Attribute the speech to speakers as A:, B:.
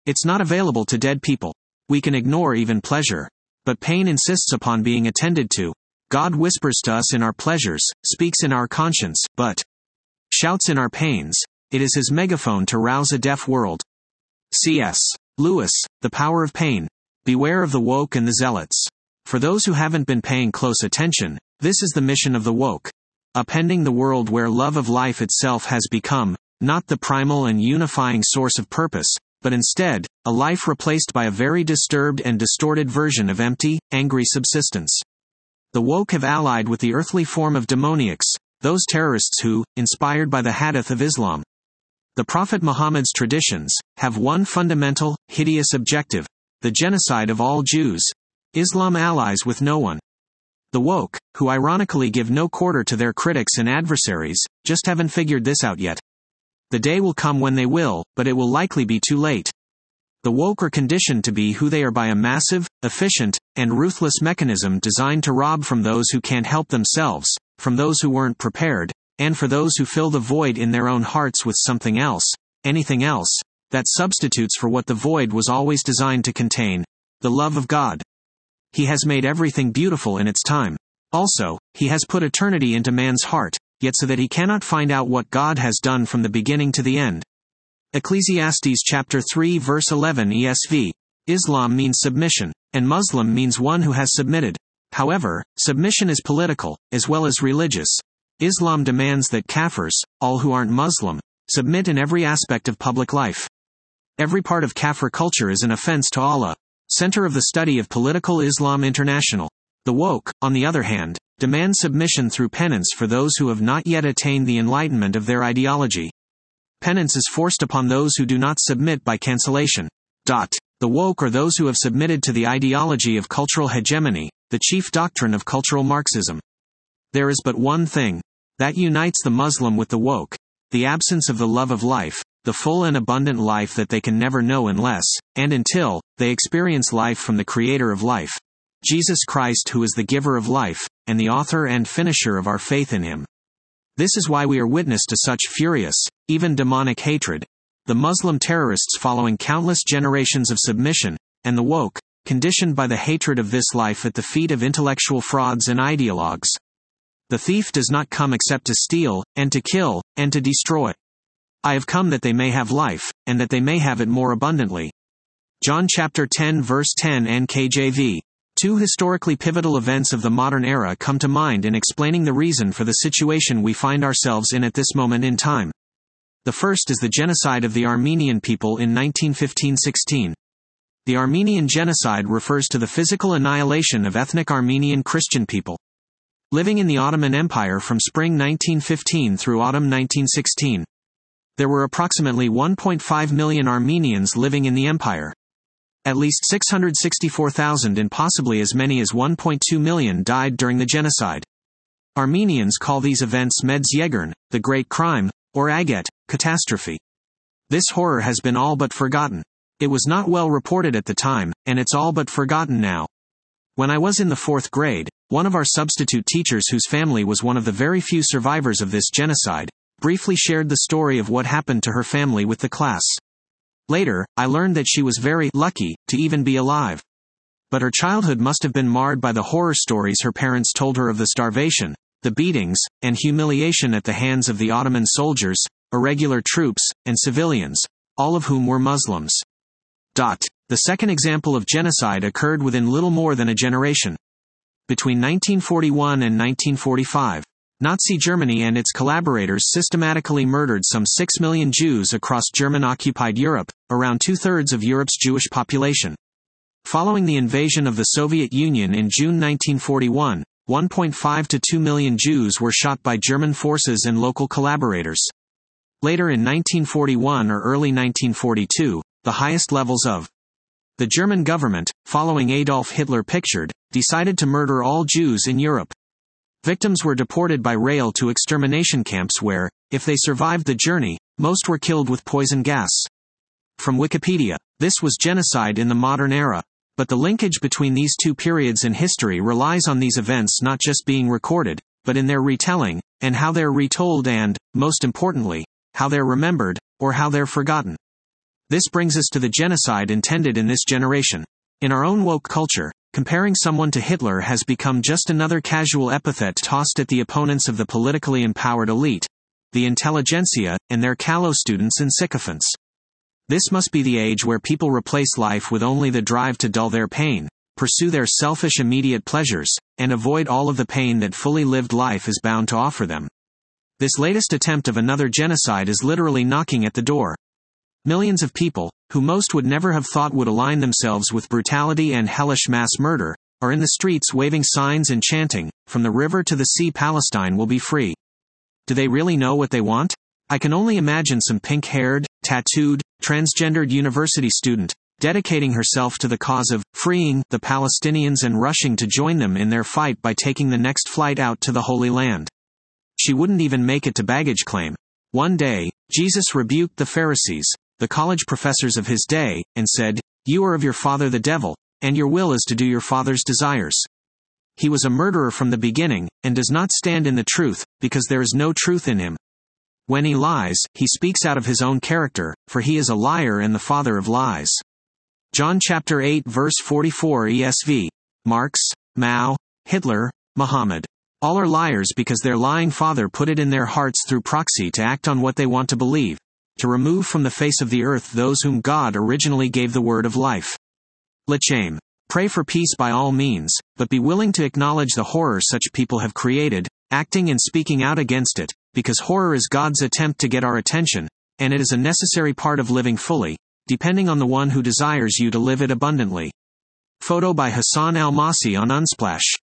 A: It's not available to dead people. We can ignore even pleasure. But pain insists upon being attended to. God whispers to us in our pleasures, speaks in our conscience, but shouts in our pains. It is his megaphone to rouse a deaf world. C.S. Lewis, The Power of Pain. Beware of the woke and the zealots. For those who haven't been paying close attention, this is the mission of the woke. Upending the world where love of life itself has become, not the primal and unifying source of purpose, but instead, a life replaced by a very disturbed and distorted version of empty, angry subsistence. The woke have allied with the earthly form of demoniacs, those terrorists who, inspired by the hadith of Islam, the Prophet Muhammad's traditions, have one fundamental, hideous objective: the genocide of all Jews. Islam allies with no one. The woke, who ironically give no quarter to their critics and adversaries, just haven't figured this out yet. The day will come when they will, but it will likely be too late. The woke are conditioned to be who they are by a massive, efficient, and ruthless mechanism designed to rob from those who can't help themselves, from those who weren't prepared, and for those who fill the void in their own hearts with something else, anything else, that substitutes for what the void was always designed to contain: the love of God. He has made everything beautiful in its time. Also, he has put eternity into man's heart, yet so that he cannot find out what God has done from the beginning to the end. Ecclesiastes chapter 3 verse 11 ESV. Islam means submission, and Muslim means one who has submitted. However, submission is political, as well as religious. Islam demands that kafirs, all who aren't Muslim, submit in every aspect of public life. Every part of kafir culture is an offense to Allah. Center of the Study of Political Islam International. The woke, on the other hand, demand submission through penance for those who have not yet attained the enlightenment of their ideology. Penance is forced upon those who do not submit by cancellation. The woke are those who have submitted to the ideology of cultural hegemony, the chief doctrine of cultural Marxism. There is but one thing that unites the Muslim with the woke: the absence of the love of life, the full and abundant life that they can never know unless, and until, they experience life from the Creator of life, Jesus Christ, who is the giver of life, and the author and finisher of our faith in him. This is why we are witness to such furious, even demonic hatred: the Muslim terrorists following countless generations of submission, and the woke, conditioned by the hatred of this life at the feet of intellectual frauds and ideologues. The thief does not come except to steal, and to kill, and to destroy. I have come that they may have life, and that they may have it more abundantly. John chapter 10 verse 10 NKJV. Two historically pivotal events of the modern era come to mind in explaining the reason for the situation we find ourselves in at this moment in time. The first is the genocide of the Armenian people in 1915-16. The Armenian genocide refers to the physical annihilation of ethnic Armenian Christian people living in the Ottoman Empire from spring 1915 through autumn 1916. There were approximately 1.5 million Armenians living in the empire. At least 664,000 and possibly as many as 1.2 million died during the genocide. Armenians call these events Medzyeghern, the Great Crime, or Aget, catastrophe. This horror has been all but forgotten. It was not well reported at the time, and it's all but forgotten now. When I was in the 4th grade, one of our substitute teachers, whose family was one of the very few survivors of this genocide, briefly shared the story of what happened to her family with the class. Later, I learned that she was very lucky to even be alive. But her childhood must have been marred by the horror stories her parents told her of the starvation, the beatings, and humiliation at the hands of the Ottoman soldiers, irregular troops, and civilians, all of whom were Muslims. The second example of genocide occurred within little more than a generation. Between 1941 and 1945, Nazi Germany and its collaborators systematically murdered some 6 million Jews across German-occupied Europe, around two-thirds of Europe's Jewish population. Following the invasion of the Soviet Union in June 1941, 1.5 to 2 million Jews were shot by German forces and local collaborators. Later in 1941 or early 1942, the highest levels of the German government, following Adolf Hitler pictured, decided to murder all Jews in Europe. Victims were deported by rail to extermination camps where, if they survived the journey, most were killed with poison gas. From Wikipedia, this was genocide in the modern era. But the linkage between these two periods in history relies on these events not just being recorded, but in their retelling, and how they're retold and, most importantly, how they're remembered, or how they're forgotten. This brings us to the genocide intended in this generation. In our own woke culture, comparing someone to Hitler has become just another casual epithet tossed at the opponents of the politically empowered elite, the intelligentsia, and their callow students and sycophants. This must be the age where people replace life with only the drive to dull their pain, pursue their selfish immediate pleasures, and avoid all of the pain that fully lived life is bound to offer them. This latest attempt of another genocide is literally knocking at the door. Millions of people, who most would never have thought would align themselves with brutality and hellish mass murder, are in the streets waving signs and chanting, "From the river to the sea, Palestine will be free." Do they really know what they want? I can only imagine some pink-haired, tattooed, transgendered university student, dedicating herself to the cause of freeing the Palestinians and rushing to join them in their fight by taking the next flight out to the Holy Land. She wouldn't even make it to baggage claim. One day, Jesus rebuked the Pharisees, the college professors of his day, and said, "You are of your father the devil, and your will is to do your father's desires." He was a murderer from the beginning, and does not stand in the truth, because there is no truth in him. When he lies, he speaks out of his own character, for he is a liar and the father of lies. John chapter 8 verse 44 ESV. Marx, Mao, Hitler, Muhammad. All are liars because their lying father put it in their hearts through proxy to act on what they want to believe, to remove from the face of the earth those whom God originally gave the word of life. L'chaim. Pray for peace by all means, but be willing to acknowledge the horror such people have created, acting and speaking out against it, because horror is God's attempt to get our attention, and it is a necessary part of living fully, depending on the one who desires you to live it abundantly. Photo by Hassan Al-Massi on Unsplash.